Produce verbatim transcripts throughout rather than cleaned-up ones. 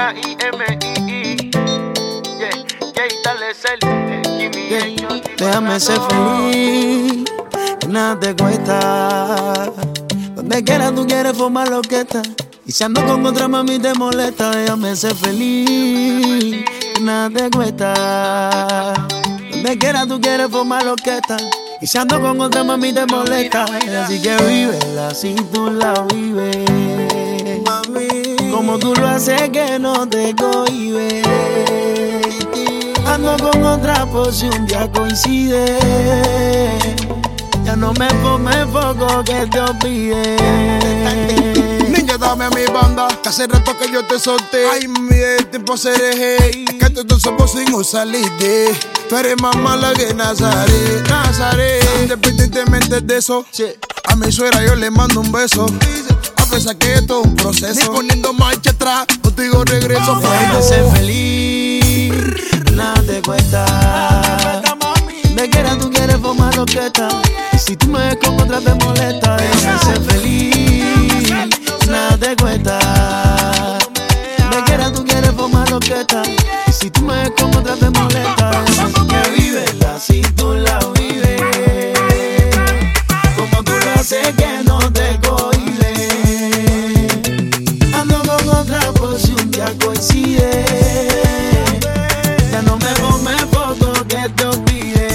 K I M I I. Yeah, yeah, dale cel. Yeah. Déjame ser feliz, que nada te cuesta. Donde quiera tú quieres formar lo que está. Y si ando con otra mami te molesta. Déjame ser feliz, que nada te cuesta. Donde quiera tú quieres formar lo que está. Y si ando con otra mami te molesta. Así que vívela si tú la vives, mami, como tú lo haces que no te cohibes. Ando con otra por si un día coincide. Ya no me pongo en foco que te olvide. Niña, dame a mi banda, que hace rato que yo te solté. Ay, mi el tiempo se dejé, que todos somos sin salir de. Tú eres más mala que Nazaret, Nazaret. Independientemente de eso, a mi suegra yo le mando un beso. A pesar que esto es un proceso, ni poniendo marcha atrás, contigo regreso. Déjame ser feliz, nada te cuesta. Donde quiera tú quieres formar lo que está. Y si tú me ves con otra te molesta. Déjame ser feliz, nada te cuesta. Donde quiera tú quieres formar lo que está. Y si tú me ves con otra te molesta. Así que vívela si tú la vives, como tú lo haces que no te cohibes. Ando con otra por si un día coincide. Ya no me pongo en foto que te olvide.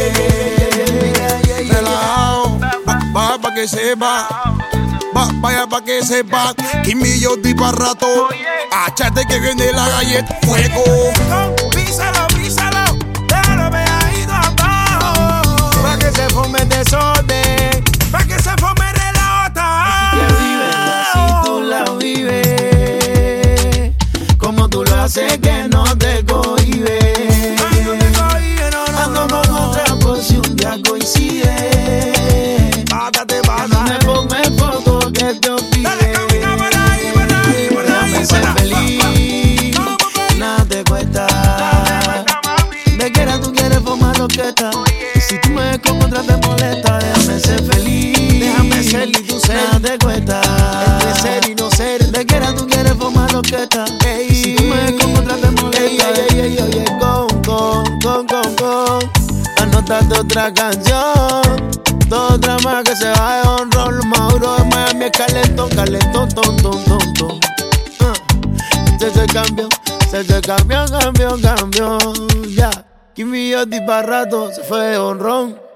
Relajado, va pa' que sepa. Va, vaya pa' que sepa. Kimi yo di pa' rato. Achate que viene la galleta fuego. Písalo, písalo, déjalo ve ahí abajo. Pa' que se forme el desorden, pa' que se forme el relato. Así que vívela si tú la vives, como tú lo haces que no te cohibes. Ando con otra por si un día coincide. Págate, págate. No me pongo en foto que te olvide. Déjame ser feliz, nada te cuesta. De quiera tú quieres formar lo que está. Y si tú me ves con otra te molesta. Déjame ser feliz, déjame ser y tú ser. Nada te cuesta, entre ser y no ser. De quiera tú quieres formar lo que está. Y si tú me ves con otra te molesta. Ey, ey, ey, ey, con, con, con, con, con. Anótate otra canción, otra más que se va de honro. Lo más duro de Miami es calentón, calentón, ton, ton, ton, ton. Uh. Se se cambió, se se cambió, cambió, cambió. Ya, Kimi yo di pa' rato, se fue de honrón.